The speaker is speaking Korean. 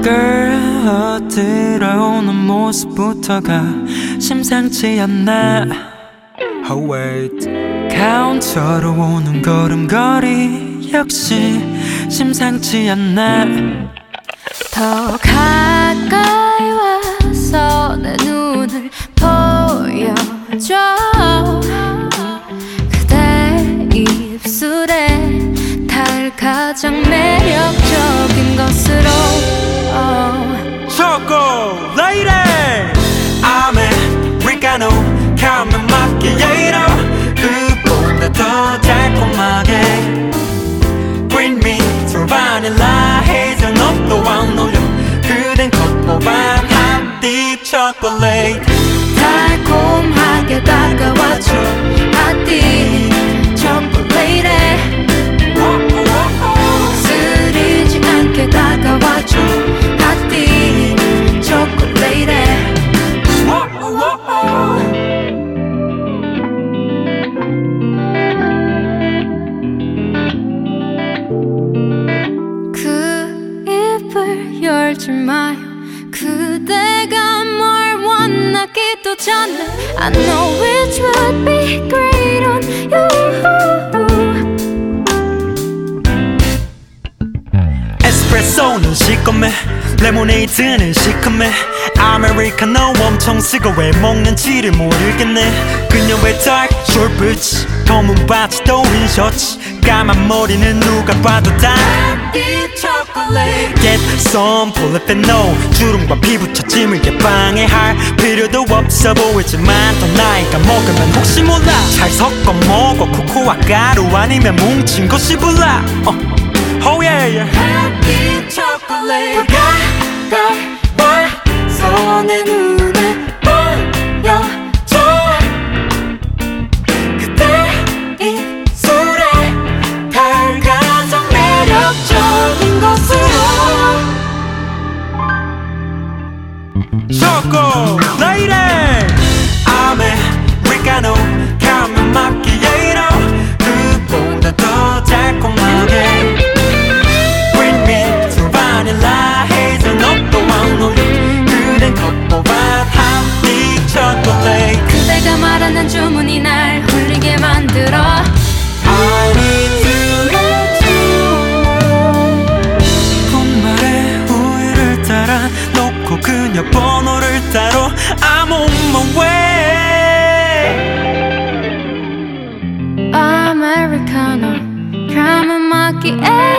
Girl, 들어오는 모습부터가 심상치 않나. Oh wait, 카운터로 오는 걸음걸이 역시 심상치 않나. 더 가까이 와서 내 눈을 보여줘. 그대 입술에 닿을 가장 매력적인 것으로 초콜릿 아메리카노 카라멜 마키아토 그보다 더 달콤하게 Bring me to vanilla 헤이즐넛도 안 올려 그댄 컵보반 핫딥 초콜릿 달콤하게 다가와줘 핫딥 초콜릿에 쓰리지 않게 다가와줘 핫딥 초콜릿에 그 입을 열지 마요 그대가 뭘 원하기도 전에 I know it would be great on you 에스프레소는 시꺼매 레모네이드는 시커매 아메리카노 엄청 쓰고 왜 먹는지를 모르겠네 그녀의 dark short boots 검은 바지도 흰 셔츠 까만 머리는 누가 봐도 다 Get some polyphenol 주름과 피부 처짐을 예방해 할 필요도 없어 보이지만 더 나이가 먹으면 혹시 몰라 잘 섞어 먹어 코코아 가루 아니면 뭉친 것이 불라 Oh yeah, yeah. Happy chocolate 가까이 와서 내 눈에 보여줘 그대 입술에 닿을 가장 매력적인 것으로 초콜릿 아메리카노 카라멜 마키아토 그보다 더 달콤하게 그대가 말하는 주문이 날 홀리게 만들어 I need to let you 콧말에 우유를 따라 놓고 그녀 번호를 따로 I'm on my way Americano, caramel macchiato